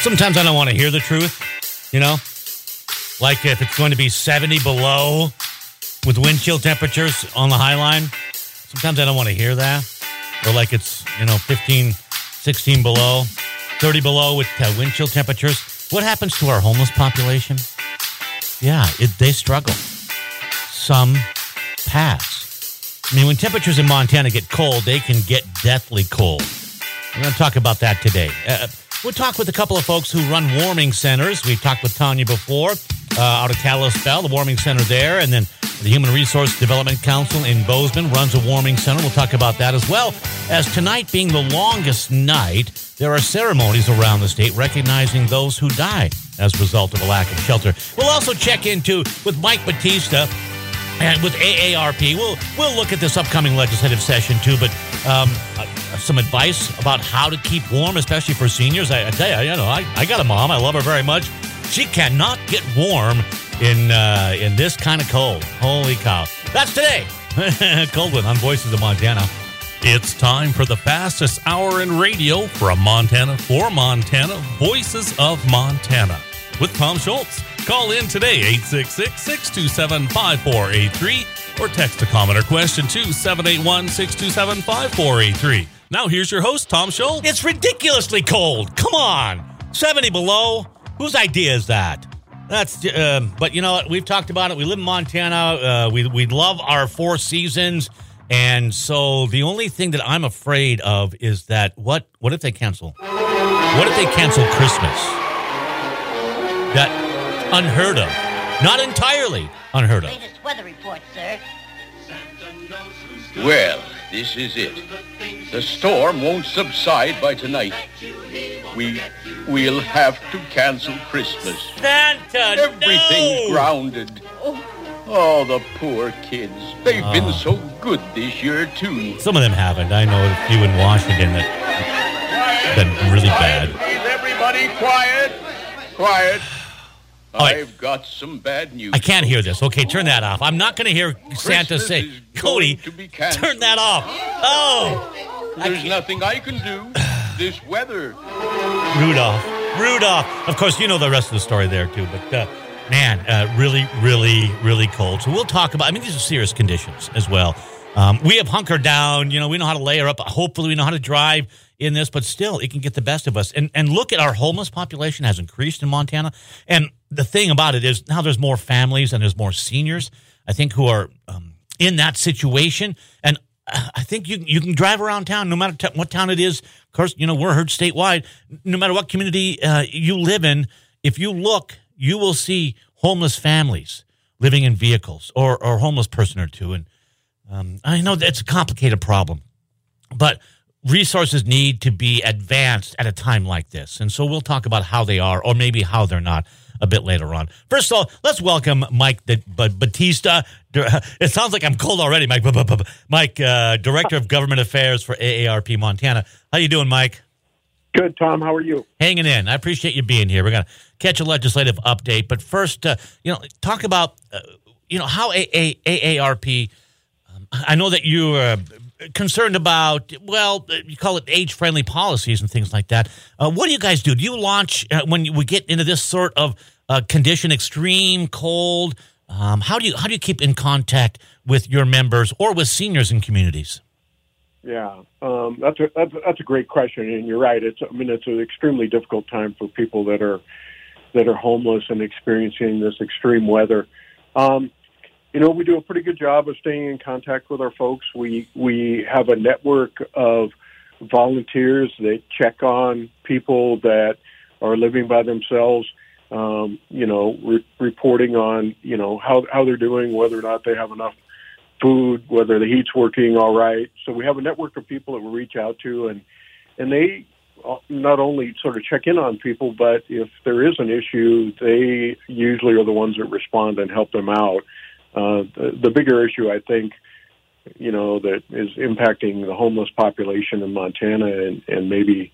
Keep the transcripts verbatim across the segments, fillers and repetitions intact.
Sometimes I don't want to hear the truth, you know? Like if it's going to be seventy below with wind chill temperatures on the High Line. Sometimes I don't want to hear that. Or like it's, you know, fifteen, sixteen below, thirty below with uh, wind chill temperatures. What happens to our homeless population? Yeah, it, they struggle. Some pass. I mean, when temperatures in Montana get cold, they can get deathly cold. We're going to talk about that today. Uh, we'll talk with a couple of folks who run warming centers. We've talked with Tanya before, uh, out of Kalispell, the warming center there, and then the Human Resource Development Council in Bozeman runs a warming center. We'll talk about that as well. As tonight being the longest night, there are ceremonies around the state recognizing those who died as a result of a lack of shelter. We'll also check into with Mike Batista and with A A R P. We'll we'll look at this upcoming legislative session too, but um, uh, some advice about how to keep warm, especially for seniors. I, I tell you, you know, I, I got a mom. I love her very much. She cannot get warm in uh, in this kind of cold. Holy cow. That's today. Coldwin on Voices of Montana. It's time for the fastest hour in radio from Montana for Montana, Voices of Montana, with Tom Schultz. Call in today, eight six six, six two seven, five four eight three, or text a comment or question to seven eight one, six two seven, five four eight three. Now here's your host, Tom Schultz. It's ridiculously cold. Come on. seventy below. Whose idea is that? That's, uh, but you know what? We've talked about it. We live in Montana. Uh, we we love our four seasons. And so the only thing that I'm afraid of is that what what if they cancel? What if they cancel Christmas? That unheard of. Not entirely unheard of. Latest weather report, sir. Well, this is it. The storm won't subside by tonight. We we'll have to cancel Christmas. Santa, Everything's no! grounded. Oh, the poor kids. They've Oh. been so good this year, too. Some of them haven't. I know a few in Washington that been really bad. Quiet, please, everybody, quiet. Quiet. right. I've got some bad news. I can't hear this. Okay, turn that off. I'm not going to hear Santa Christmas say, is Cody, going to be canceled. turn that off. Oh, There's nothing I can do. This weather. Rudolph. Rudolph. Of course, you know the rest of the story there, too. But, uh, man, uh, really, really, really cold. So we'll talk about, I mean, these are serious conditions as well. Um, we have hunkered down. You know, we know how to layer up. Hopefully we know how to drive in this, but still, it can get the best of us. And and look at our homeless population has increased in Montana. And the thing about it is now there's more families and there's more seniors, I think, who are um, in that situation. And I think you you can drive around town, no matter t- what town it is. Of course, you know, we're heard statewide. No matter what community uh, you live in, if you look, you will see homeless families living in vehicles or, or a homeless person or two. And um, I know that's a complicated problem, but resources need to be advanced at a time like this. And so we'll talk about how they are or maybe how they're not a bit later on. First of all, let's welcome Mike the, but Batista. It sounds like I'm cold already, Mike. Mike, uh, Director of Government Affairs for A A R P Montana. How you doing, Mike? Good, Tom. How are you? Hanging in. I appreciate you being here. We're going to catch a legislative update. But first, uh, you know, talk about, uh, you know, how A A R P, um, I know that you are concerned about, well, you call it age-friendly policies and things like that. Uh, what do you guys do? Do you launch, uh, when we get into this sort of uh, condition, extreme cold, um, how do you how do you keep in contact with your members or with seniors in communities? Yeah, um, that's a that's, that's a great question, and you're right. It's I mean it's an extremely difficult time for people that are that are homeless and experiencing this extreme weather. Um, you know, we do a pretty good job of staying in contact with our folks. We we have a network of volunteers that check on people that are living by themselves. Um, you know, re- reporting on you know how how they're doing, whether or not they have enough food, whether the heat's working all right. So we have a network of people that we reach out to, and and they not only sort of check in on people, but if there is an issue, they usually are the ones that respond and help them out. Uh, the, the bigger issue, I think, you know, that is impacting the homeless population in Montana and, and maybe,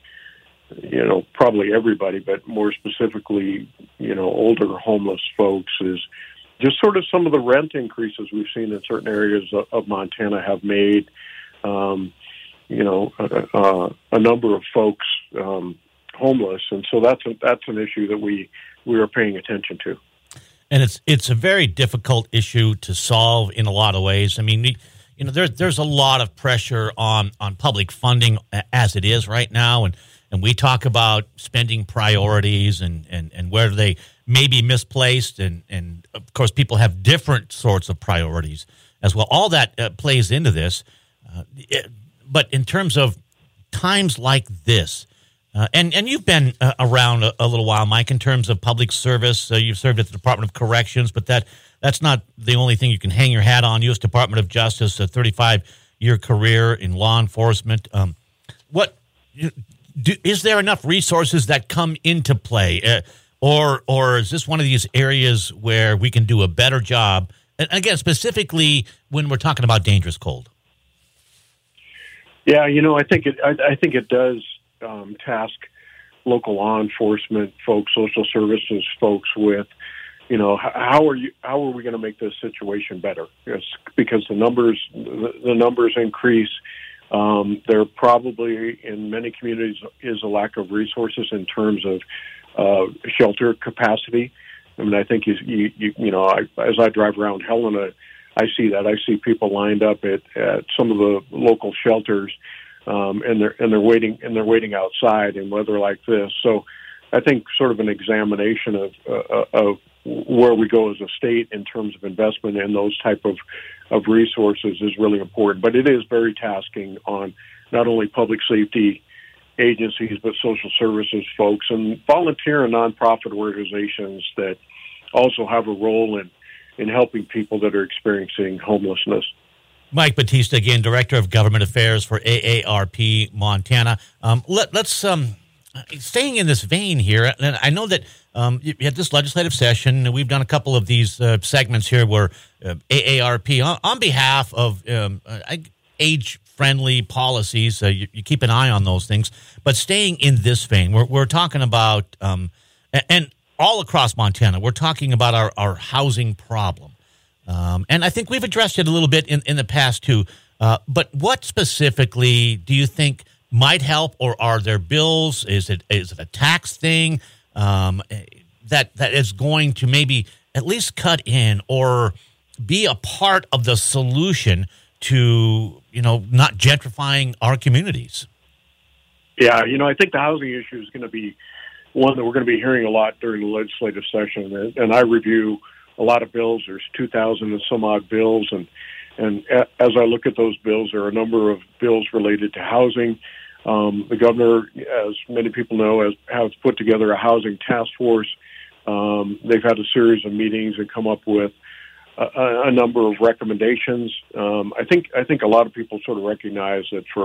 you know, probably everybody, but more specifically, you know, older homeless folks is just sort of some of the rent increases we've seen in certain areas of, of Montana have made, um, you know, uh, uh, a number of folks, um, homeless, and so that's a, that's an issue that we we are paying attention to. And it's it's a very difficult issue to solve in a lot of ways. I mean, you know, there's there's a lot of pressure on, on public funding as it is right now, and, and we talk about spending priorities and, and, and where they may be misplaced, and, and of course people have different sorts of priorities as well. All that uh, plays into this, uh, it, but in terms of times like this, Uh, and, and you've been uh, around a, a little while, Mike, in terms of public service. Uh, you've served at the Department of Corrections, but that that's not the only thing you can hang your hat on. U S Department of Justice, a thirty-five-year career in law enforcement. Um, what do, is there enough resources that come into play? Uh, or, or is this one of these areas where we can do a better job? And again, specifically when we're talking about dangerous cold. Yeah, you know, I think it, I, I think it does Um, task local law enforcement folks, social services folks with, you know, how are you? How are we going to make this situation better? It's because the numbers, the, the numbers increase. Um, there probably in many communities is a lack of resources in terms of uh, shelter capacity. I mean, I think you, you, you, you know, I, as I drive around Helena, I see that. I see people lined up at, at some of the local shelters. Um, and they're and they're waiting and they're waiting outside in weather like this. So, I think sort of an examination of uh, of where we go as a state in terms of investment in those type of of resources is really important. But it is very tasking on not only public safety agencies but social services folks and volunteer and nonprofit organizations that also have a role in in helping people that are experiencing homelessness. Mike Battista, again, Director of Government Affairs for A A R P Montana. Um, let, let's, um, staying in this vein here, and I know that um, you had this legislative session, and we've done a couple of these uh, segments here where uh, A A R P, on, on behalf of um, uh, age-friendly policies, uh, you, you keep an eye on those things. But staying in this vein, we're, we're talking about, um, and all across Montana, we're talking about our, our housing problem. Um, and I think we've addressed it a little bit in, in the past, too. Uh, but what specifically do you think might help, or are there bills? Is it is it a tax thing um, that that is going to maybe at least cut in or be a part of the solution to, you know, not gentrifying our communities? Yeah, you know, I think the housing issue is going to be one that we're going to be hearing a lot during the legislative session. And, and I review a lot of bills. There's two thousand and some odd bills. And, and as I look at those bills, there are a number of bills related to housing. Um, the governor, as many people know, has, has put together a housing task force. Um, they've had a series of meetings and come up with a, a number of recommendations. Um, I think, I think a lot of people sort of recognize that for,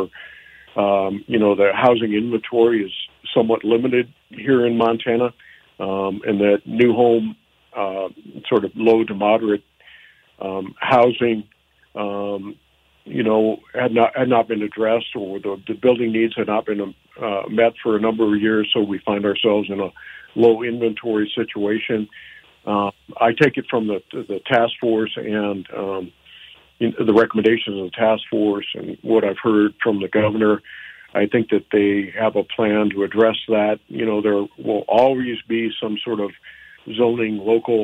um, you know, the housing inventory is somewhat limited here in Montana, um, and that new home Uh, sort of low to moderate um, housing, um, you know, had not had not been addressed, or the, the building needs had not been uh, met for a number of years. So we find ourselves in a low inventory situation. Uh, I take it from the the task force and um, you know, the recommendations of the task force, and what I've heard from the governor. I think that they have a plan to address that. You know, there will always be some sort of zoning local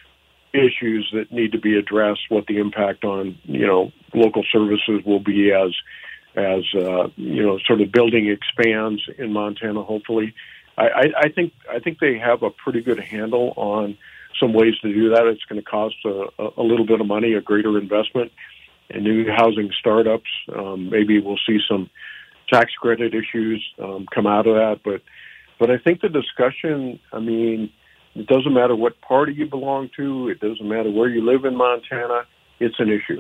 issues that need to be addressed, what the impact on, you know, local services will be as, as uh, you know, sort of building expands in Montana, hopefully. I, I, I think I think they have a pretty good handle on some ways to do that. It's going to cost a, a little bit of money, a greater investment in new housing startups. Um, maybe we'll see some tax credit issues um, come out of that. But, but I think the discussion, I mean, it doesn't matter what party you belong to. It doesn't matter where you live in Montana. It's an issue.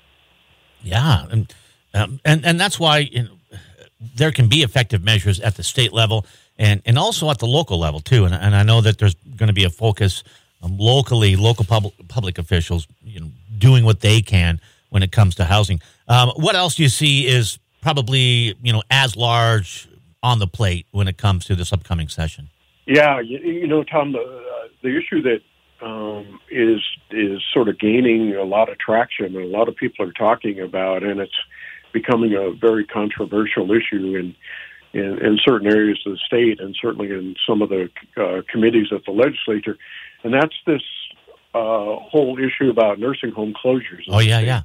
Yeah, and um, and and that's why you know, there can be effective measures at the state level and, and also at the local level too. And and I know that there's going to be a focus um, locally, local public public officials, you know, doing what they can when it comes to housing. Um, what else do you see is probably you know as large on the plate when it comes to this upcoming session? Yeah, you, you know, Tom, the, uh, the issue that um, is is sort of gaining a lot of traction and a lot of people are talking about, and it's becoming a very controversial issue. And in, in certain areas of the state, and certainly in some of the uh, committees at the legislature, and that's this uh, whole issue about nursing home closures. Oh yeah, yeah.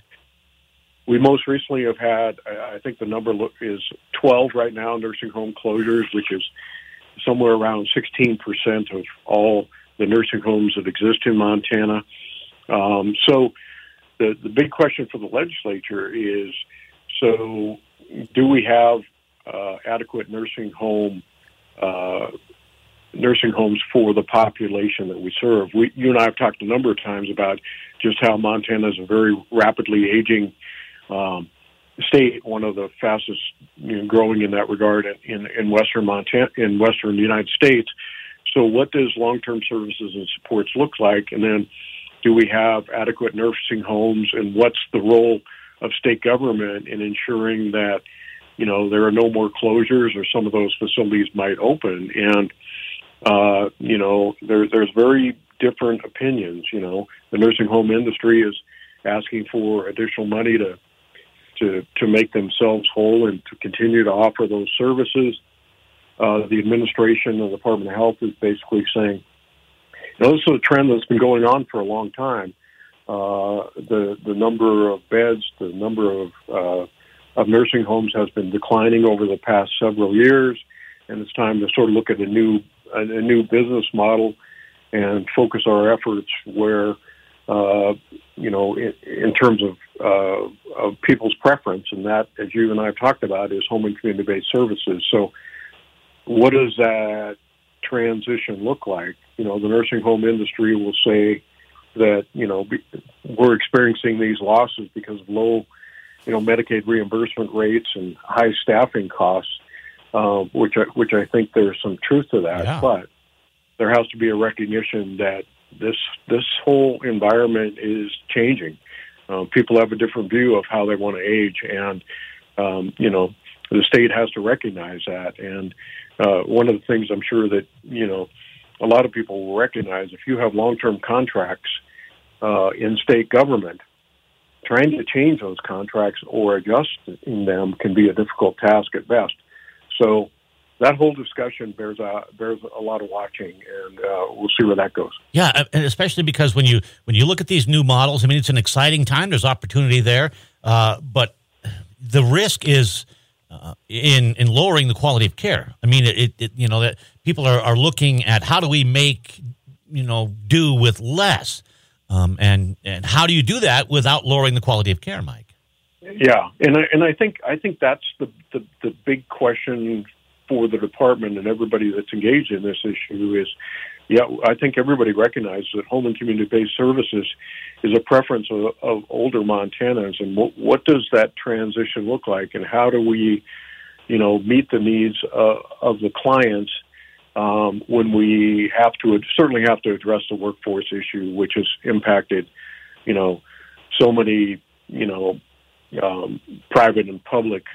We most recently have had, I think the number is twelve right now, nursing home closures, which is somewhere around sixteen percent of all the nursing homes that exist in Montana. Um, so the, the big question for the legislature is, so do we have uh, adequate nursing home uh, nursing homes for the population that we serve? We, you and I have talked a number of times about just how Montana is a very rapidly aging um, state, one of the fastest you know, growing in that regard in, in, in western Montana, in western United States. So what does long-term services and supports look like? And then do we have adequate nursing homes, and what's the role of state government in ensuring that, you know, there are no more closures or some of those facilities might open? And, uh, you know, there, there's very different opinions. You know, the nursing home industry is asking for additional money to to to make themselves whole and to continue to offer those services. Uh, the administration and the Department of Health is basically saying, you know, this is a trend that's been going on for a long time. Uh, the the number of beds, the number of uh, of nursing homes has been declining over the past several years, and it's time to sort of look at a new a, a new business model and focus our efforts where, uh, you know, in, in terms of, uh, of people's preference, and that, as you and I have talked about, is home and community-based services. So what does that transition look like? You know, the nursing home industry will say that, you know, be, we're experiencing these losses because of low, you know, Medicaid reimbursement rates and high staffing costs, uh, which, I, which I think there's some truth to that. Yeah. But there has to be a recognition that this this whole environment is changing. Uh, people have a different view of how they want to age, and, um, you know, the state has to recognize that. And uh, one of the things I'm sure that, you know, a lot of people will recognize, if you have long-term contracts uh, in state government, trying to change those contracts or adjusting them can be a difficult task at best. So that whole discussion bears a, bears a lot of watching, and uh, we'll see where that goes. Yeah, and especially because when you when you look at these new models, I mean, it's an exciting time. There's opportunity there, uh, but the risk is uh, in in lowering the quality of care. I mean, it, it you know that people are, are looking at how do we make you know do with less, um, and and how do you do that without lowering the quality of care, Mike? Yeah, and I, and I think I think that's the, the, the big question for the department and everybody that's engaged in this issue is, yeah, I think everybody recognizes that home and community-based services is a preference of, of older Montanans, and what, what does that transition look like, and how do we, you know, meet the needs uh, of the clients um, when we have to certainly have to address the workforce issue, which has impacted, you know, so many, you know, um, private and public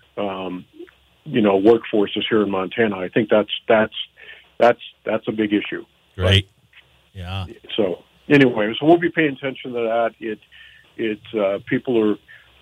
um you know, workforces here in Montana. I think that's that's that's that's a big issue. Right. Yeah. So anyway, so we'll be paying attention to that. It it uh, people are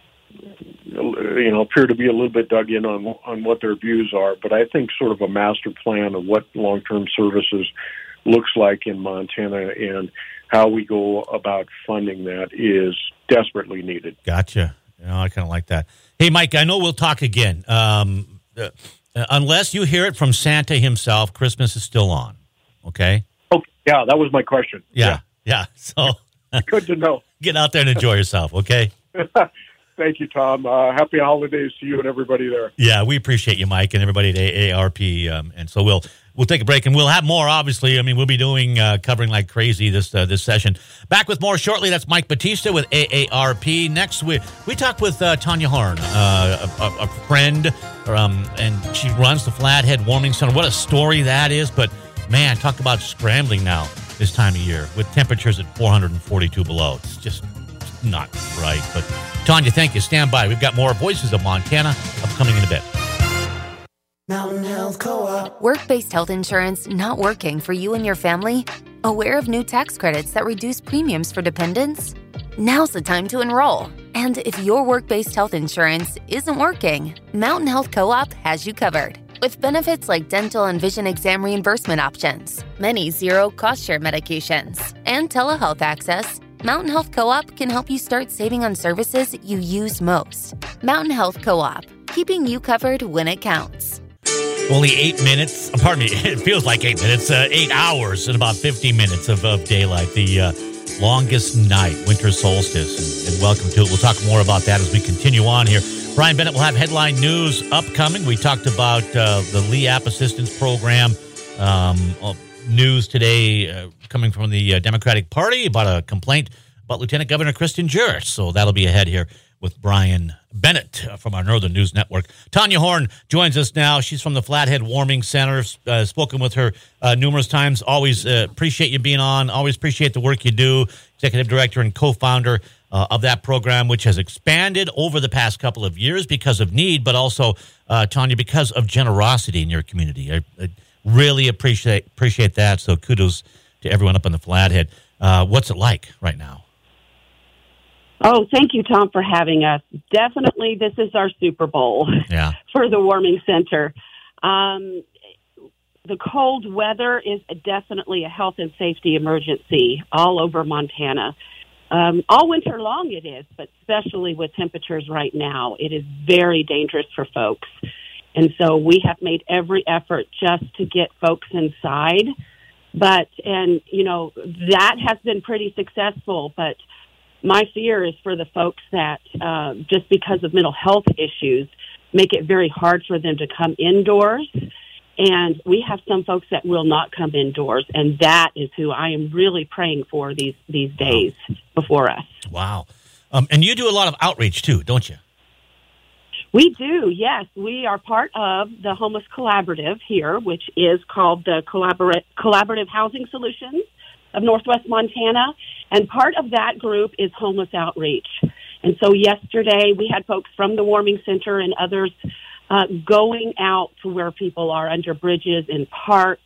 you know appear to be a little bit dug in on on what their views are, but I think sort of a master plan of what long-term services looks like in Montana and how we go about funding that is desperately needed. Gotcha. You know, I kind of like that. Hey, Mike, I know we'll talk again. Um, Uh, unless you hear it from Santa himself, Christmas is still on. Okay? Oh, yeah, that was my question. Yeah, yeah. So good to know. Get out there and enjoy yourself, okay? Thank you, Tom. Uh, happy holidays to you and everybody there. Yeah, we appreciate you, Mike, and everybody at A A R P. Um, and so we'll we'll take a break, and we'll have more, obviously. I mean, we'll be doing, uh, covering like crazy this uh, this session. Back with more shortly. That's Mike Batista with A A R P. Next, we, we talk with uh, Tanya Horn, uh, a, a, a friend, um, and she runs the Flathead Warming Center. What a story that is. But, man, talk about scrambling now this time of year with temperatures at four hundred forty-two below. It's just not right. But, Tanya, thank you. Stand by. We've got more Voices of Montana upcoming in a bit. Mountain Health Co-op. Work-based health insurance not working for you and your family? Aware of new tax credits that reduce premiums for dependents? Now's the time to enroll. And if your work-based health insurance isn't working, Mountain Health Co-op has you covered. With benefits like dental and vision exam reimbursement options, many zero cost share medications, and telehealth access, Mountain Health Co-op can help you start saving on services you use most. Mountain Health Co-op, keeping you covered when it counts. Only eight minutes. uh, Pardon me. It feels like eight minutes. Uh, eight hours and about fifty minutes of, of daylight. The uh, longest night, winter solstice. And, and welcome to it. We'll talk more about that as we continue on here. Brian Bennett will have headline news upcoming. We talked about uh, the L E A P Assistance Program. Um, uh, news today uh, coming from the uh, Democratic Party about a complaint about Lieutenant Governor Kristen Juris. So that'll be ahead here with Brian Bennett uh, from our Northern News Network. Tanya Horn joins us now. She's from the Flathead Warming Center. Uh, spoken with her uh, numerous times. Always uh, appreciate you being on. Always appreciate the work you do. Executive Director and co-founder uh, of that program, which has expanded over the past couple of years because of need, but also, uh, Tanya, because of generosity in your community. I, I really appreciate appreciate that. So kudos to everyone up on the Flathead. Uh, what's it like right now? Oh, thank you, Tom, for having us. Definitely, this is our Super Bowl Yeah. for the Warming Center. Um, the cold weather is definitely a health and safety emergency all over Montana. Um, all winter long it is, but especially with temperatures right now, it is very dangerous for folks. And so we have made every effort just to get folks inside. But, and, you know, that has been pretty successful, but my fear is for the folks that, uh, just because of mental health issues, make it very hard for them to come indoors. And we have some folks that will not come indoors, and that is who I am really praying for these, these days before us. Wow. Um, and you do a lot of outreach, too, don't you? We do, yes. We are part of the Homeless Collaborative here, which is called the Collabor- Collaborative Housing Solutions of Northwest Montana, and part of that group is Homeless Outreach. And so yesterday we had folks from the Warming Center and others uh, going out to where people are under bridges in parks,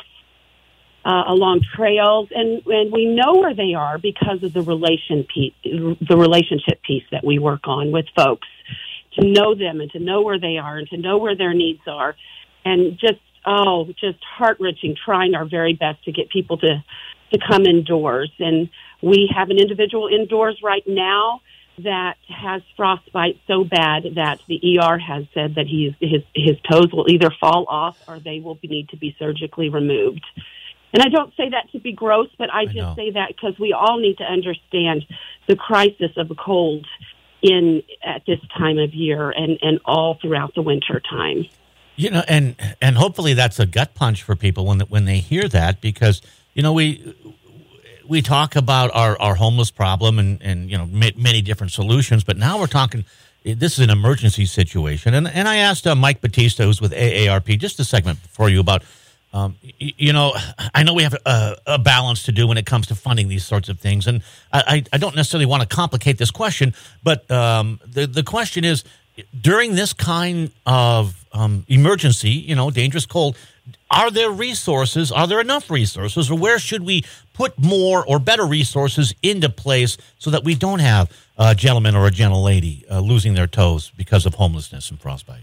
uh, along trails, and, and we know where they are because of the relation piece, the relationship piece that we work on with folks, to know them and to know where they are and to know where their needs are, and just, oh, just heart-wrenching, trying our very best to get people to to come indoors. And we have an individual indoors right now that has frostbite so bad that the E R has said that he's, his his toes will either fall off or they will be, need to be surgically removed. And I don't say that to be gross, but I, I just know. say that because we all need to understand the crisis of the cold in at this time of year and, and all throughout the winter time. You know, and and hopefully that's a gut punch for people when when they hear that, because you know we we talk about our, our homeless problem and, and you know many different solutions, but now we're talking. This is an emergency situation, and and I asked uh, Mike Batista, who's with A A R P, just a segment before you about. Um, you know, I know we have a, a balance to do when it comes to funding these sorts of things, and I, I don't necessarily want to complicate this question, but um, the the question is, during this kind of um, emergency, you know, dangerous cold, are there resources, are there enough resources, or where should we put more or better resources into place so that we don't have a gentleman or a gentle lady uh, losing their toes because of homelessness and frostbite?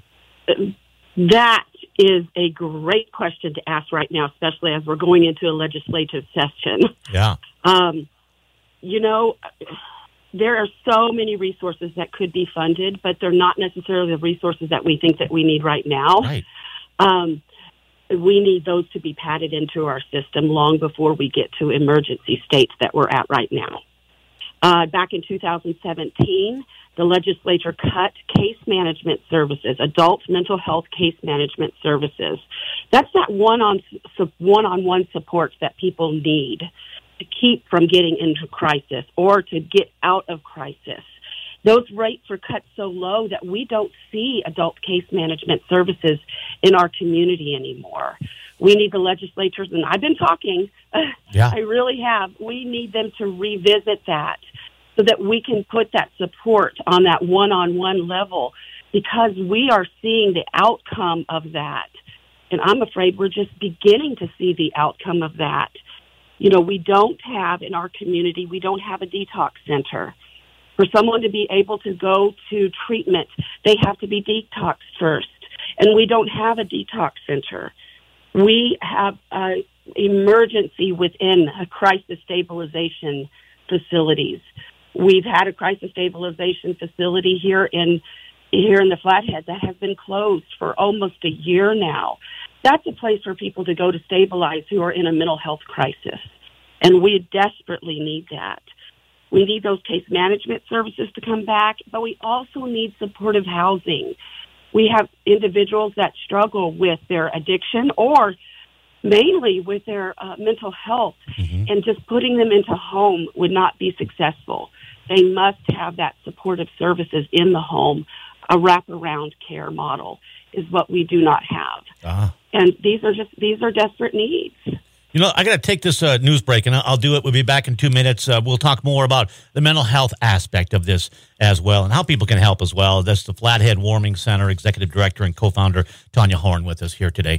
That is a great question to ask right now, especially as we're going into a legislative session. Yeah. Um, you know, there are so many resources that could be funded, but they're not necessarily the resources that we think that we need right now. Right. Um, we need those to be padded into our system long before we get to emergency states that we're at right now. Uh, back in two thousand seventeen, the legislature cut case management services, adult mental health case management services. That's that one-on, one-on-one support that people need to keep from getting into crisis or to get out of crisis. Those rates were cut so low that we don't see adult case management services in our community anymore. We need the legislatures, and I've been talking, yeah. I really have, we need them to revisit that so that we can put that support on that one-on-one level, because we are seeing the outcome of that. And I'm afraid we're just beginning to see the outcome of that. You know, we don't have in our community, we don't have a detox center. For someone to be able to go to treatment, they have to be detoxed first. And we don't have a detox center. We have uh, emergency within a crisis stabilization facilities. We've had a crisis stabilization facility here in here in the Flathead that has been closed for almost a year now. That's a place for people to go to stabilize who are in a mental health crisis. And we desperately need that. We need those case management services to come back, but we also need supportive housing. We have individuals that struggle with their addiction or mainly with their uh, mental health, mm-hmm. and just putting them into home would not be successful. They must have that supportive services in the home. A wraparound care model is what we do not have. Uh-huh. And these are just, these are desperate needs. You know, I got to take this uh, news break, and I'll do it. We'll be back in two minutes. Uh, we'll talk more about the mental health aspect of this as well and how people can help as well. That's the Flathead Warming Center Executive Director and Co-founder Tanya Horn with us here today.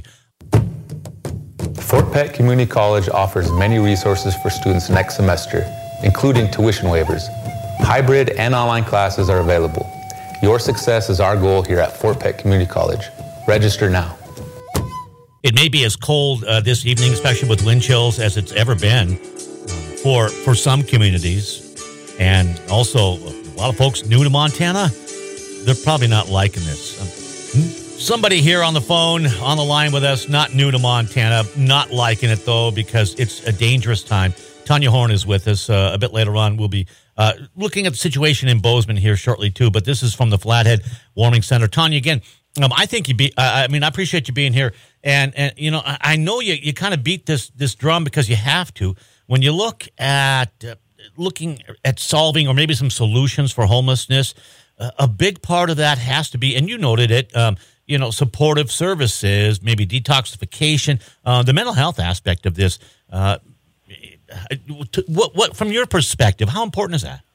Fort Peck Community College offers many resources for students next semester, including tuition waivers. Hybrid and online classes are available. Your success is our goal here at Fort Peck Community College. Register now. It may be as cold uh, this evening, especially with wind chills, as it's ever been um, for for some communities. And also, a lot of folks new to Montana, they're probably not liking this. Um, somebody here on the phone, on the line with us, not new to Montana, not liking it, though, because it's a dangerous time. Tanya Horn is with us. Uh, a bit later on, we'll be uh, looking at the situation in Bozeman here shortly, too. But this is from the Flathead Warming Center. Tanya, again, um, I think you be. Uh, I mean, I appreciate you being here. And, and you know, I, I know you, you kind of beat this this drum because you have to. When you look at uh, looking at solving or maybe some solutions for homelessness, uh, a big part of that has to be, and you noted it, um, you know, supportive services, maybe detoxification, uh, the mental health aspect of this. Uh, what, what, from your perspective, how important is that?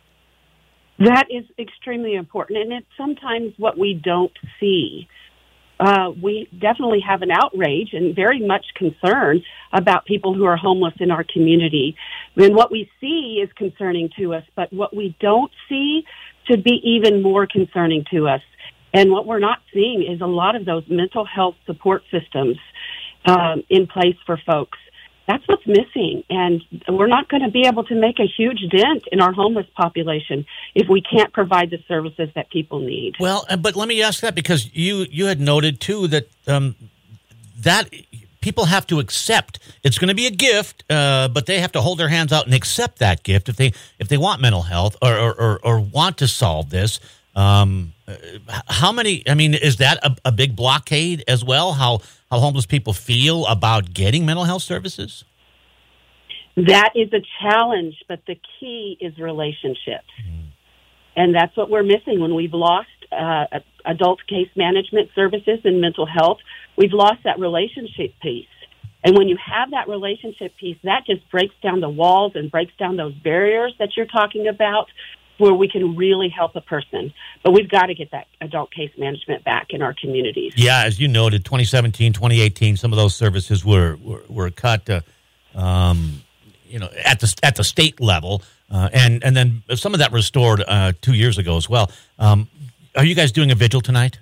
That is extremely important, and it's sometimes what we don't see. Uh, we definitely have an outrage and very much concern about people who are homeless in our community. And what we see is concerning to us, but what we don't see should be even more concerning to us. And what we're not seeing is a lot of those mental health support systems um, in place for folks. That's what's missing, and we're not going to be able to make a huge dent in our homeless population if we can't provide the services that people need. Well, but let me ask that because you, you had noted, too, that um, that people have to accept. It's going to be a gift, uh, but they have to hold their hands out and accept that gift if they if they want mental health or, or, or, or want to solve this. Um, how many, I mean, is that a, a big blockade as well, how, how homeless people feel about getting mental health services? That is a challenge, but the key is relationships. Mm. And that's what we're missing when we've lost uh, adult case management services and mental health. We've lost that relationship piece. And when you have that relationship piece, that just breaks down the walls and breaks down those barriers that you're talking about, where we can really help a person. But we've got to get that adult case management back in our communities. Yeah, as you noted, twenty seventeen, twenty eighteen, some of those services were were, were cut, uh, um, you know, at the at the state level, uh, and and then some of that restored uh, two years ago as well. Um, are you guys doing a vigil tonight?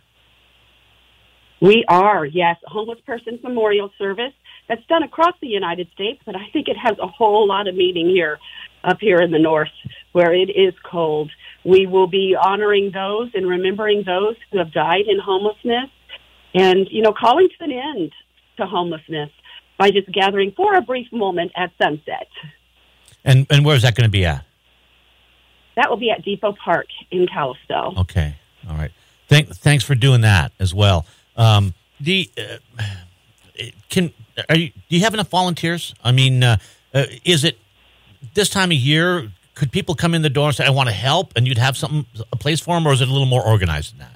We are, yes, a homeless person's memorial service that's done across the United States, but I think it has a whole lot of meaning here, up here in the north, where it is cold. We will be honoring those and remembering those who have died in homelessness and, you know, calling to an end to homelessness by just gathering for a brief moment at sunset. And and where is that going to be at? That will be at Depot Park in Kalispell. Okay. All right. Thank, thanks for doing that as well. Um, the uh, can are you, do you have enough volunteers? I mean, uh, uh, is it this time of year? Could people come in the door and say, "I want to help," and you'd have something, a place for them, or is it a little more organized than that?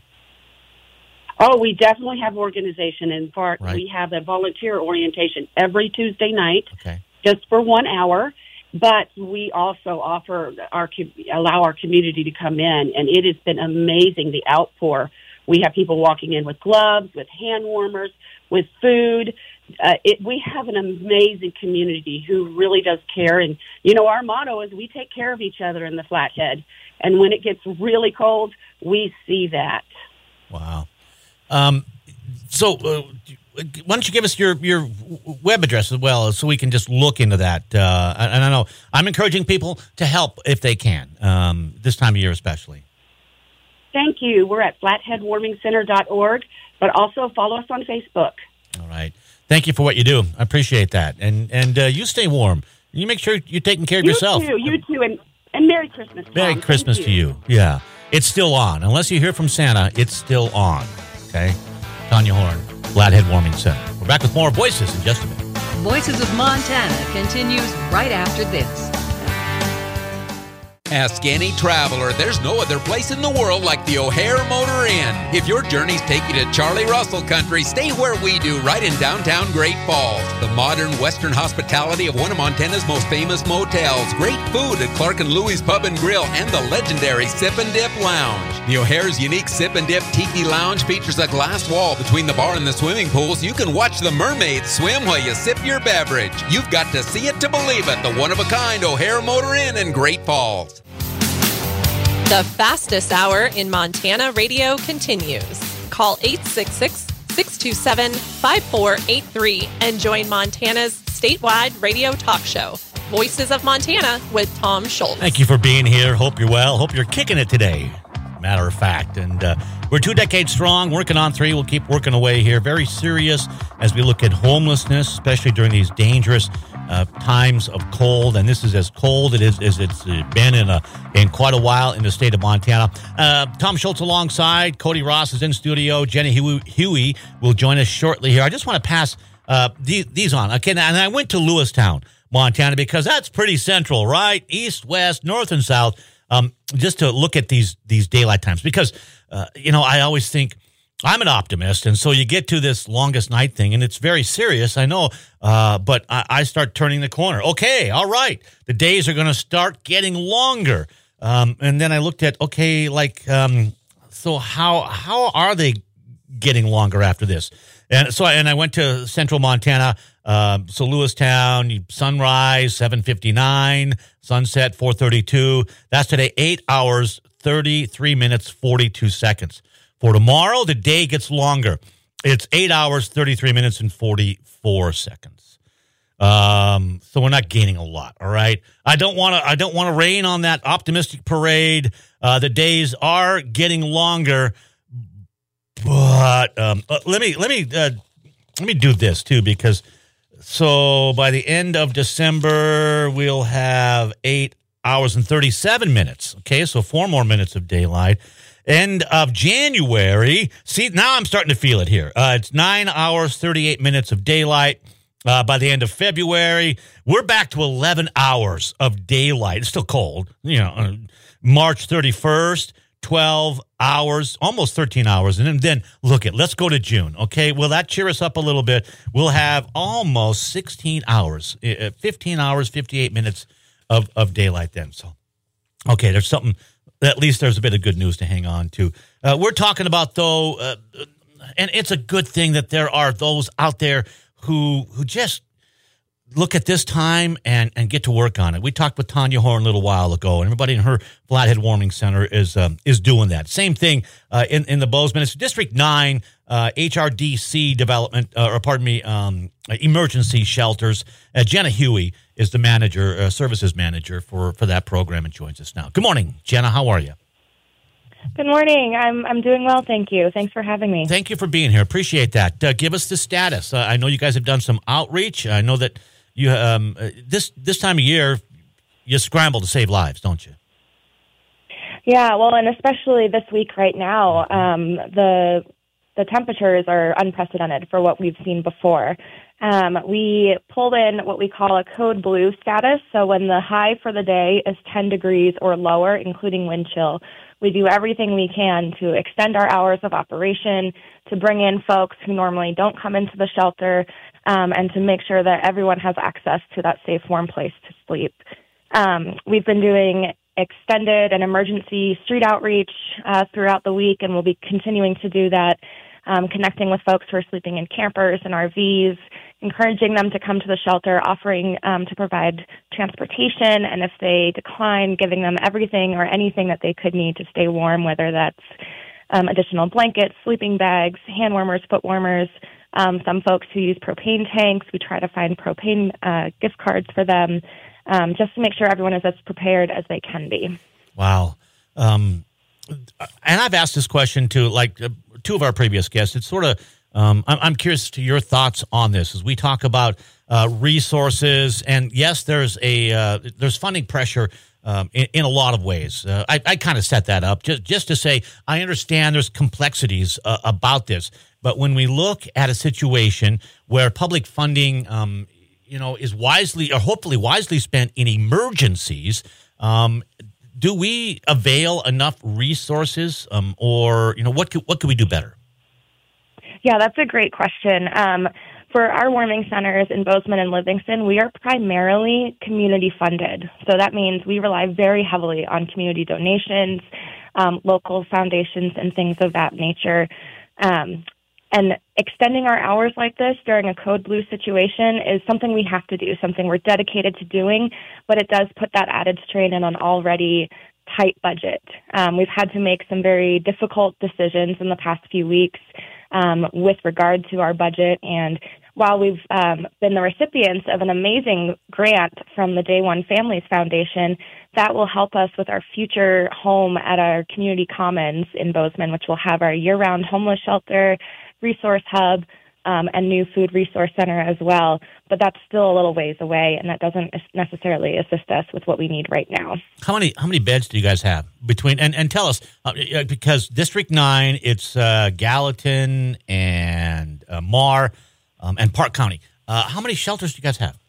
Oh, we definitely have organization. In part, right. We have a volunteer orientation every Tuesday night, okay. just for one hour. But we also offer our allow our community to come in, and it has been amazing, the outpour. We have people walking in with gloves, with hand warmers, with food. Uh, it, we have an amazing community who really does care. And, you know, our motto is we take care of each other in the Flathead. And when it gets really cold, we see that. Wow. Um, so uh, why don't you give us your, your web address as well so we can just look into that? Uh, and I know I'm encouraging people to help if they can, um, this time of year especially. Thank you. We're at flathead warming center dot org, but also follow us on Facebook. All right. Thank you for what you do. I appreciate that. And and uh, you stay warm. You make sure you're taking care of you yourself. You too. You too. And, and Merry Christmas, Tom. Merry Christmas Thank to you. Yeah. It's still on. Unless you hear from Santa, it's still on. Okay? Tanya Horn, Flathead Warming Center. We're back with more Voices in just a minute. Voices of Montana continues right after this. Ask any traveler, there's no other place in the world like the O'Hare Motor Inn. If your journeys take you to Charlie Russell country, stay where we do, right in downtown Great Falls. The modern Western hospitality of one of Montana's most famous motels, great food at Clark and Louie's Pub and Grill, and the legendary Sip and Dip Lounge. The O'Hare's unique Sip and Dip Tiki Lounge features a glass wall between the bar and the swimming pool so you can watch the mermaids swim while you sip your beverage. You've got to see it to believe it. The one-of-a-kind O'Hare Motor Inn in Great Falls. The fastest hour in Montana radio continues. Call eight six six, six two seven, five four eight three and join Montana's statewide radio talk show, Voices of Montana with Tom Schultz. Thank you for being here. Hope you're well. Hope you're kicking it today. Matter of fact. And uh, we're two decades strong, working on three. We'll keep working away here. Very serious as we look at homelessness, especially during these dangerous Uh, times of cold, and this is as cold it is as it's been in a in quite a while in the state of Montana. Uh, Tom Schultz alongside Cody Ross is in studio. Jenny Huey, Huey will join us shortly here. I just want to pass uh, these, these on. Okay, and I went to Lewistown, Montana, because that's pretty central, right? East, west, north, and south. Um, just to look at these these daylight times, because uh, you know I always think. I'm an optimist, and so you get to this longest night thing, and it's very serious, I know, uh, but I, I start turning the corner. Okay, all right, the days are going to start getting longer. Um, and then I looked at, okay, like, um, so how how are they getting longer after this? And so, and I went to central Montana, uh, so Lewistown, sunrise, seven fifty-nine, sunset, four thirty-two. That's today, eight hours, thirty-three minutes, forty-two seconds. For tomorrow, the day gets longer. It's eight hours, thirty-three minutes, and forty-four seconds. Um, so we're not gaining a lot. All right. I don't want to. I don't want to rain on that optimistic parade. Uh, the days are getting longer, but um, uh, let me let me uh, let me do this too, because so by the end of December we'll have eight hours and thirty-seven minutes. Okay, so four more minutes of daylight. End of January. See, now I'm starting to feel it here. Uh, it's nine hours, thirty-eight minutes of daylight. Uh, by the end of February, we're back to eleven hours of daylight. It's still cold. You know, uh, March thirty-first, twelve hours, almost thirteen hours. And then, then look at, let's go to June. Okay. Will that cheer us up a little bit? We'll have almost sixteen hours, uh, fifteen hours, fifty-eight minutes of, of daylight then. So, okay, there's something. At least there's a bit of good news to hang on to. Uh, we're talking about, though, uh, and it's a good thing that there are those out there who who just look at this time and, and get to work on it. We talked with Tanya Horn a little while ago, and everybody in her Flathead Warming Center is um, is doing that. Same thing uh, in, in the Bozeman. It's District nine uh, H R D C development, uh, or pardon me, um, emergency shelters. Uh, Jenna Huey is the manager, uh, services manager for, for that program, and joins us now. Good morning, Jenna. How are you? Good morning. I'm I'm doing well, thank you. Thanks for having me. Thank you for being here. Appreciate that. Uh, give us the status. Uh, I know you guys have done some outreach. I know that you um, uh, this this time of year you scramble to save lives, don't you? Yeah, well, and especially this week right now, um, the the temperatures are unprecedented for what we've seen before. Um, we pulled in what we call a code blue status. So when the high for the day is ten degrees or lower, including wind chill, we do everything we can to extend our hours of operation, to bring in folks who normally don't come into the shelter, um, and to make sure that everyone has access to that safe, warm place to sleep. Um, we've been doing extended and emergency street outreach uh, throughout the week, and we'll be continuing to do that, um, connecting with folks who are sleeping in campers and R Vs, encouraging them to come to the shelter, offering um, to provide transportation, and if they decline, giving them everything or anything that they could need to stay warm, whether that's um, additional blankets, sleeping bags, hand warmers, foot warmers. Um, some folks who use propane tanks, we try to find propane uh, gift cards for them, um, just to make sure everyone is as prepared as they can be. Wow. Um, and I've asked this question to like uh, two of our previous guests. It's sort of, um, I'm, I'm curious to your thoughts on this as we talk about uh, resources. And yes, there's a uh, there's funding pressure um, in, in a lot of ways. Uh, I, I kind of set that up just, just to say I understand there's complexities uh, about this. But when we look at a situation where public funding, um, you know, is wisely or hopefully wisely spent in emergencies, um, do we avail enough resources, um, or you know, what could, what could we do better? Yeah, that's a great question. Um, for our warming centers in Bozeman and Livingston, we are primarily community funded. So that means we rely very heavily on community donations, um, local foundations, and things of that nature. Um, And extending our hours like this during a code blue situation is something we have to do, something we're dedicated to doing, but it does put that added strain in an already tight budget. Um, we've had to make some very difficult decisions in the past few weeks um, with regard to our budget. And while we've um, been the recipients of an amazing grant from the Day One Families Foundation, that will help us with our future home at our community commons in Bozeman, which will have our year-round homeless shelter, resource hub, um, and new food resource center as well. But that's still a little ways away, and that doesn't necessarily assist us with what we need right now. How many how many beds do you guys have between? And, and tell us, uh, because District nine, it's uh, Gallatin and uh, Marr um, and Park County. Uh, how many shelters do you guys have?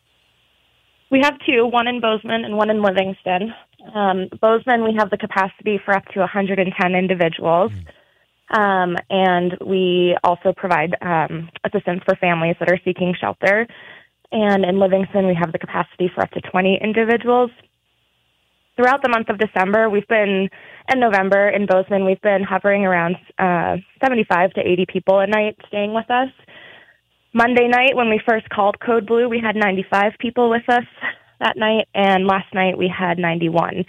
We have two, one in Bozeman and one in Livingston. Um, Bozeman, we have the capacity for up to one hundred ten individuals. Mm. Um, and we also provide um, assistance for families that are seeking shelter. And in Livingston, we have the capacity for up to twenty individuals. Throughout the month of December, we've been, and November in Bozeman, we've been hovering around uh, seventy-five to eighty people a night staying with us. Monday night, when we first called Code Blue, we had ninety-five people with us that night, and last night we had ninety-one.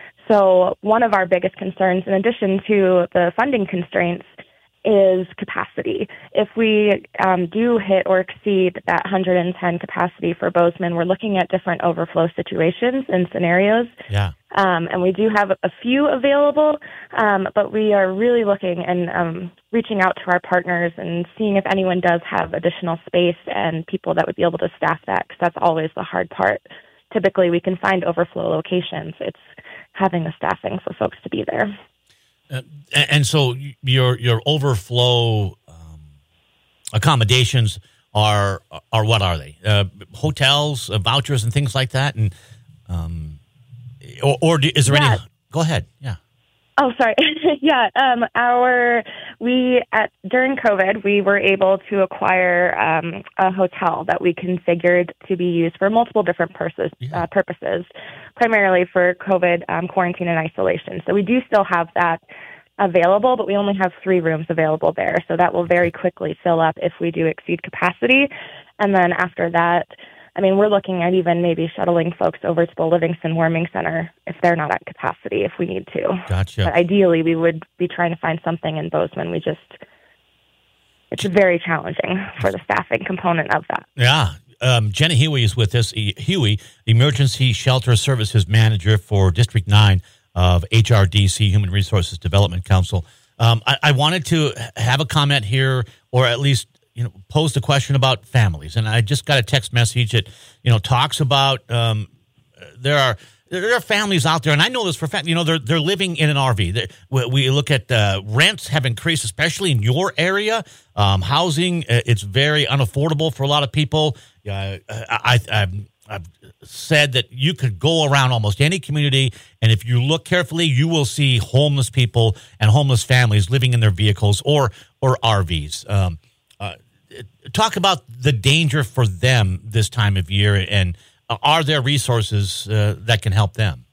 So one of our biggest concerns, in addition to the funding constraints, is capacity. If we um, do hit or exceed that one hundred ten capacity for Bozeman, we're looking at different overflow situations and scenarios. Yeah. Um, and we do have a few available, um, but we are really looking and um, reaching out to our partners and seeing if anyone does have additional space and people that would be able to staff that, because that's always the hard part. Typically, we can find overflow locations. It's having the staffing for folks to be there. Uh, and so your your overflow um, accommodations are are what are they? Uh, hotels, uh, vouchers, and things like that. And um, or, or do, is there yeah. any? Go ahead. Yeah. Oh, sorry. yeah, um, our we at during COVID we were able to acquire um, a hotel that we configured to be used for multiple different purposes, yeah. uh, purposes, primarily for COVID um, quarantine and isolation. So we do still have that available, but we only have three rooms available there. So that will very quickly fill up if we do exceed capacity, and then after that. I mean, we're looking at even maybe shuttling folks over to the Livingston Warming Center if they're not at capacity, if we need to. Gotcha. But ideally, we would be trying to find something in Bozeman. We just, it's very challenging for the staffing component of that. Yeah. Um, Jenna Huey is with us. Huey, Emergency Shelter Services Manager for District nine of H R D C, Human Resources Development Council. Um, I, I wanted to have a comment here, or at least you know, posed a question about families, and I just got a text message that you know talks about um, there are there are families out there, and I know this for a fact. You know, they're they're living in an R V. They, we, we look at uh, rents have increased, especially in your area. Um, housing uh, it's very unaffordable for a lot of people. Uh, I, I I've, I've said that you could go around almost any community, and if you look carefully, you will see homeless people and homeless families living in their vehicles or or R Vs. Um, Uh, talk about the danger for them this time of year, and uh, are there resources uh, that can help them?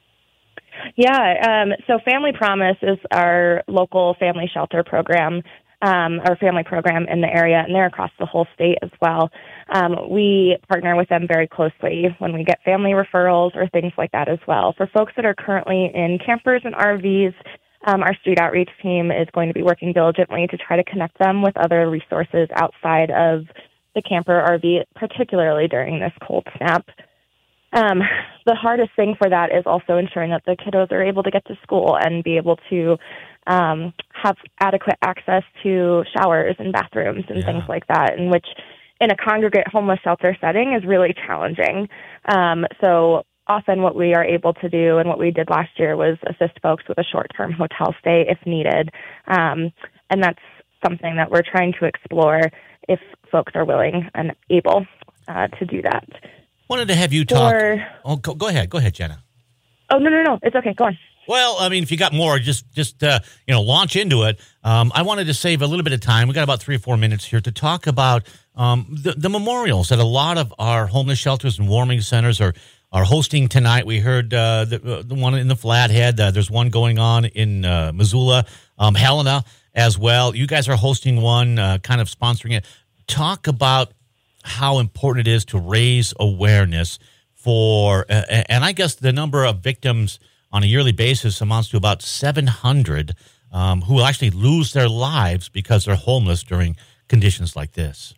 Yeah, um, so Family Promise is our local family shelter program, um, our family program in the area, and they're across the whole state as well. Um, we partner with them very closely when we get family referrals or things like that as well. For folks that are currently in campers and R Vs, Um, our street outreach team is going to be working diligently to try to connect them with other resources outside of the camper R V, particularly during this cold snap. Um, the hardest thing for that is also ensuring that the kiddos are able to get to school and be able to um, have adequate access to showers and bathrooms and yeah. things like that, and which in a congregate homeless shelter setting is really challenging. Um, so often what we are able to do and what we did last year was assist folks with a short-term hotel stay if needed. Um, and that's something that we're trying to explore if folks are willing and able uh, to do that. Wanted to have you talk. For, oh, go, go ahead. Go ahead, Jenna. Oh, no, no, no. It's okay. Go on. Well, I mean, if you got more, just just uh, you know, launch into it. Um, I wanted to save a little bit of time. We got about three or four minutes here to talk about um, the, the memorials that a lot of our homeless shelters and warming centers are are hosting tonight. We heard uh, the, uh, the one in the Flathead. Uh, there's one going on in uh, Missoula, um, Helena as well. You guys are hosting one, uh, kind of sponsoring it. Talk about how important it is to raise awareness for, uh, and I guess the number of victims on a yearly basis amounts to about seven hundred um, who will actually lose their lives because they're homeless during conditions like this.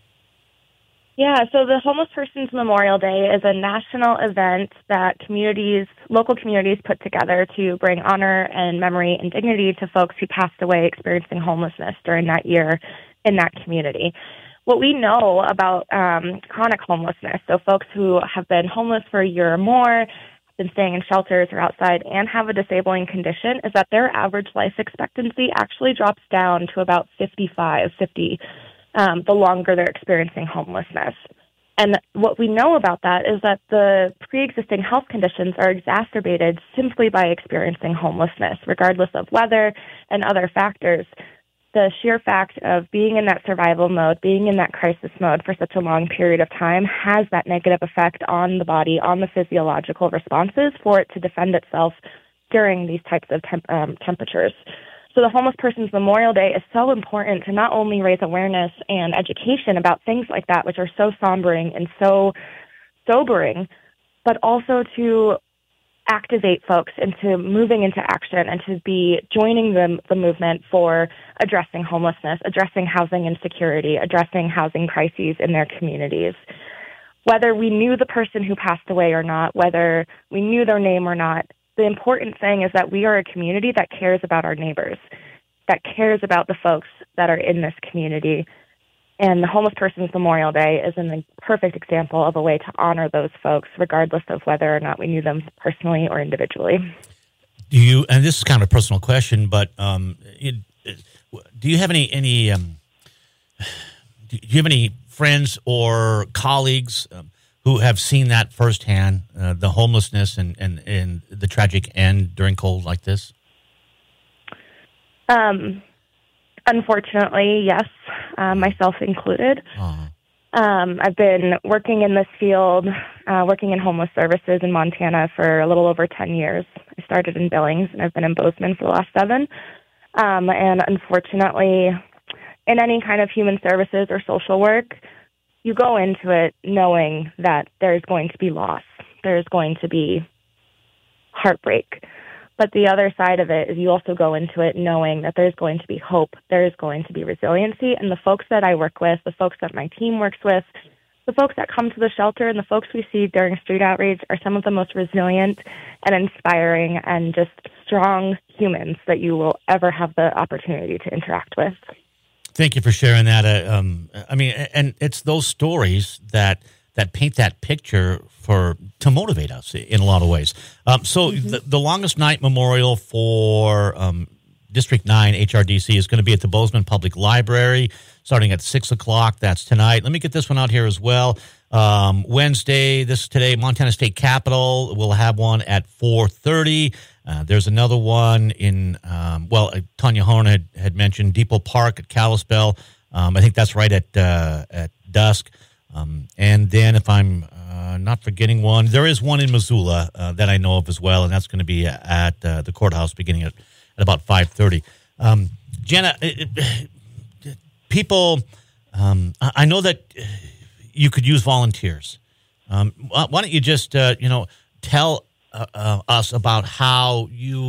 Yeah, so the Homeless Persons Memorial Day is a national event that communities, local communities put together to bring honor and memory and dignity to folks who passed away experiencing homelessness during that year in that community. What we know about um, chronic homelessness, so folks who have been homeless for a year or more, been staying in shelters or outside, and have a disabling condition, is that their average life expectancy actually drops down to about fifty-five, fifty, um, the longer they're experiencing homelessness. And what we know about that is that the pre-existing health conditions are exacerbated simply by experiencing homelessness, regardless of weather and other factors. The sheer fact of being in that survival mode, being in that crisis mode for such a long period of time has that negative effect on the body, on the physiological responses for it to defend itself during these types of temp- um, temperatures. So the Homeless Persons Memorial Day is so important to not only raise awareness and education about things like that, which are so sombering and so sobering, but also to activate folks into moving into action and to be joining the, the movement for addressing homelessness, addressing housing insecurity, addressing housing crises in their communities. Whether we knew the person who passed away or not, whether we knew their name or not, the important thing is that we are a community that cares about our neighbors, that cares about the folks that are in this community. And the Homeless Persons Memorial Day is a perfect example of a way to honor those folks, regardless of whether or not we knew them personally or individually. Do you, and this is kind of a personal question, but um, it, do you have any, any um, do you have any friends or colleagues um, who have seen that firsthand, uh, the homelessness and, and, and the tragic end during cold like this? Um. Unfortunately, yes, uh, myself included. Uh-huh. Um, I've been working in this field, uh, working in homeless services in Montana for a little over ten years. I started in Billings, and I've been in Bozeman for the last seven. Um, and unfortunately, in any kind of human services or social work, you go into it knowing that there's going to be loss. There's going to be heartbreak. But the other side of it is you also go into it knowing that there's going to be hope, there's going to be resiliency, and the folks that I work with, the folks that my team works with, the folks that come to the shelter and the folks we see during street outreach are some of the most resilient and inspiring and just strong humans that you will ever have the opportunity to interact with. Thank you for sharing that. Uh, um, I mean, and it's those stories that that paint that picture for to motivate us in a lot of ways. Um, so mm-hmm. the, the longest night memorial for um, District nine H R D C is going to be at the Bozeman Public Library starting at six o'clock. That's tonight. Let me get this one out here as well. Um, Wednesday, this is today, Montana State Capitol will have one at four thirty. Uh, there's another one in, um, well, uh, Tanya Horn had, had mentioned Depot Park at Kalispell. Um, I think that's right at uh, at dusk. Um, and then if I'm uh, not forgetting one, there is one in Missoula uh, that I know of as well, and that's going to be at uh, the courthouse beginning at, at about five thirty. Um, Jenna, it, it, people, um, I know that you could use volunteers. Um, why don't you just, uh, you know, tell uh, uh, us about how you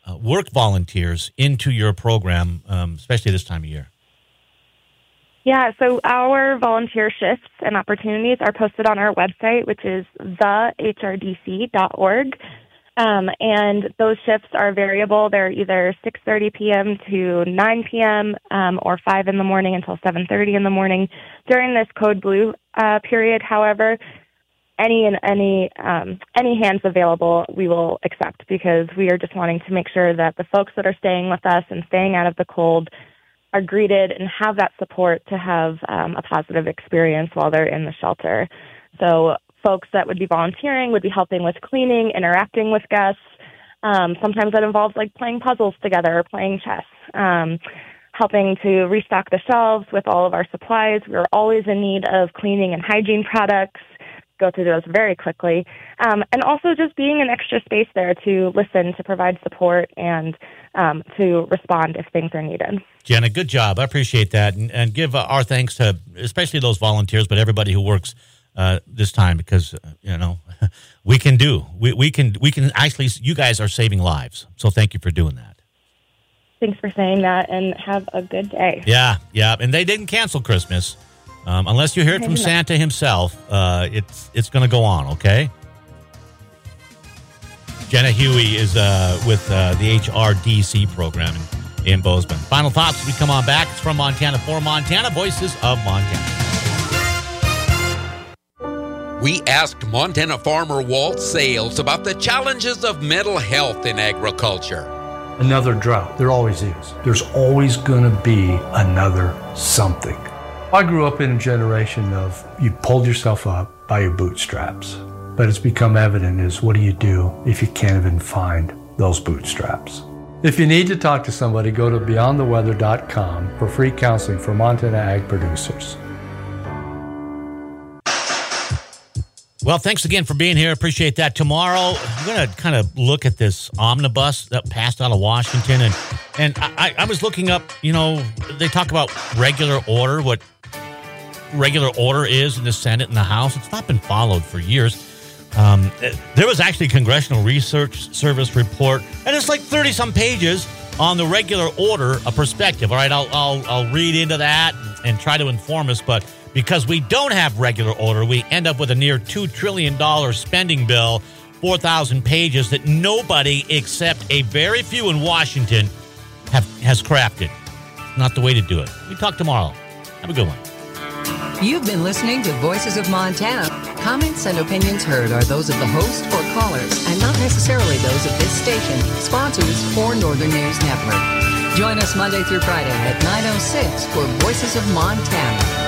uh, work volunteers into your program, um, especially this time of year? Yeah, so our volunteer shifts and opportunities are posted on our website, which is the h r d c dot org. Um, and those shifts are variable. They're either six thirty p.m. to nine p.m. Um, or five in the morning until seven thirty in the morning. During this Code Blue uh, period, however, any and any um, any hands available we will accept, because we are just wanting to make sure that the folks that are staying with us and staying out of the cold are greeted and have that support to have um, a positive experience while they're in the shelter. So folks that would be volunteering would be helping with cleaning, interacting with guests. Um, sometimes that involves like playing puzzles together or playing chess, um, helping to restock the shelves with all of our supplies. We're always in need of cleaning and hygiene products. Go through those very quickly. Um, and also just being an extra space there to listen, to provide support, and um, to respond if things are needed. Jenna, good job. I appreciate that. And, and give uh, our thanks to especially those volunteers, but everybody who works uh, this time, because, uh, you know, we can do. We, we can we can actually, you guys are saving lives. So thank you for doing that. Thanks for saying that, and have a good day. Yeah, yeah. And they didn't cancel Christmas. Um, unless you hear it from Santa himself, uh, it's it's going to go on, okay? Jenna Huey is uh, with uh, the H R D C program in, in Bozeman. Final thoughts as we come on back. It's from Montana for Montana, Voices of Montana. We asked Montana farmer Walt Sales about the challenges of mental health in agriculture. Another drought. There always is. There's always going to be another something. I grew up in a generation of you pulled yourself up by your bootstraps. But it's become evident is what do you do if you can't even find those bootstraps? If you need to talk to somebody, go to beyond the weather dot com for free counseling for Montana ag producers. Well, thanks again for being here. Appreciate that. Tomorrow, we're going to kind of look at this omnibus that passed out of Washington. And, and I, I was looking up, you know, they talk about regular order, what regular order is in the Senate and the House. It's not been followed for years. Um, there was actually a Congressional Research Service report, and it's like thirty-some pages on the regular order of perspective. All right, I'll, I'll, I'll read into that and try to inform us, but because we don't have regular order, we end up with a near two trillion dollars spending bill, four thousand pages that nobody except a very few in Washington have has crafted. Not the way to do it. We talk tomorrow. Have a good one. You've been listening to Voices of Montana. Comments and opinions heard are those of the host or callers and not necessarily those of this station, sponsors, or Northern News Network. Join us Monday through Friday at nine oh six for Voices of Montana.